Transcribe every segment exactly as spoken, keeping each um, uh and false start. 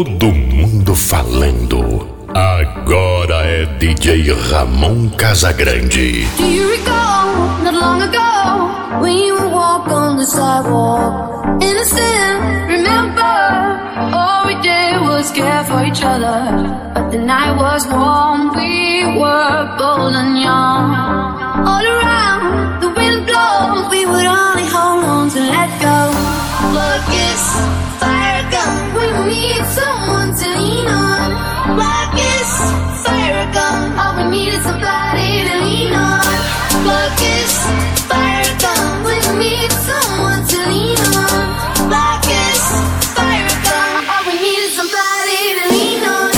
Todo mundo falando. Agora é D J Ramon Casagrande. Do you recall, not long ago, when you would walk on the sidewalk? Innocent, remember, all we did was care for each other. But the night was warm, we were bold and young. All around, the wind blows, we would only hold on to let go. Blood kiss, fire gun, we need someone to lean on. Blood kiss, fire gun, all we need is somebody to lean on. Blood kiss, fire gun, we need someone to lean on. Blood kiss, fire gun, all we need is somebody to lean on.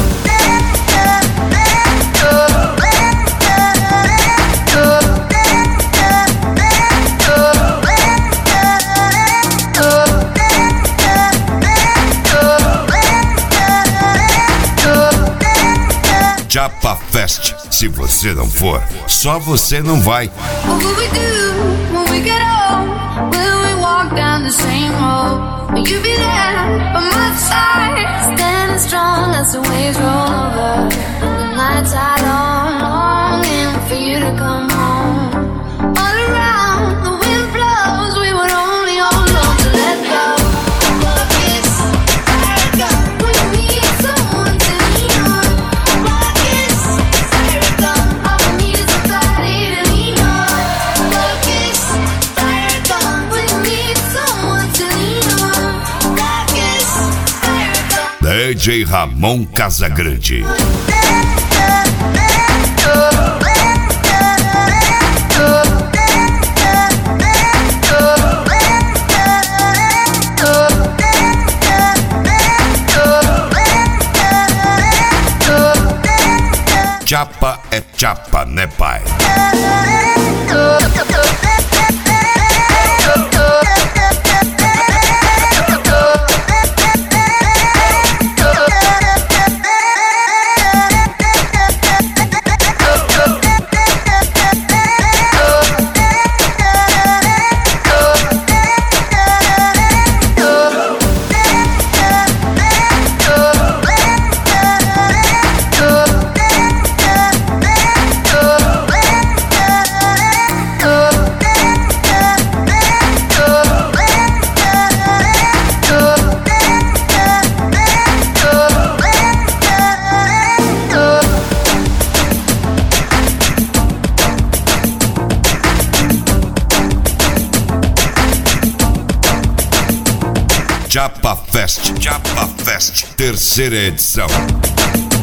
Japa Fest. Se você não for, só você não vai. What will we do when we get old? Will we walk down the same road? Will you be there by my side? Standing strong as the waves roll over. The nights are long, longing for you to come home. All around, the wind blows, we would only hold on to let go. Blood kiss, fire gun, we need someone to lean on. Blood kiss, fire gun, all we need is somebody to lean on. Blood kiss, fire gun, we need someone to lean on. Blood kiss, fire gun. D J Ramon Casagrande. Chapa é chapa, né, pai? Japa Fest, Japa Fest, terceira edição.